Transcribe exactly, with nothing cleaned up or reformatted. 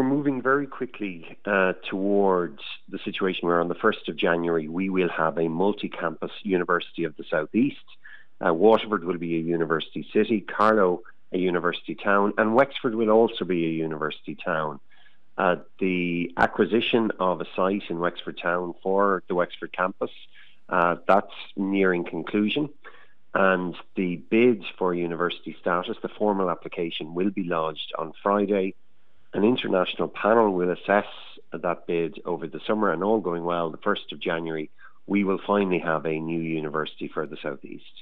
moving very quickly uh, towards the situation where on the first of January we will have a multi-campus University of the South East. Uh, Waterford will be a university city, Carlow a university town, and Wexford will also be a university town. Uh, the acquisition of a site in Wexford town for the Wexford campus, uh, that's nearing conclusion. And the bids for university status, the formal application, will be lodged on Friday. An international panel will assess that bid over the summer, and all going well, the first of January, we will finally have a new university for the South East.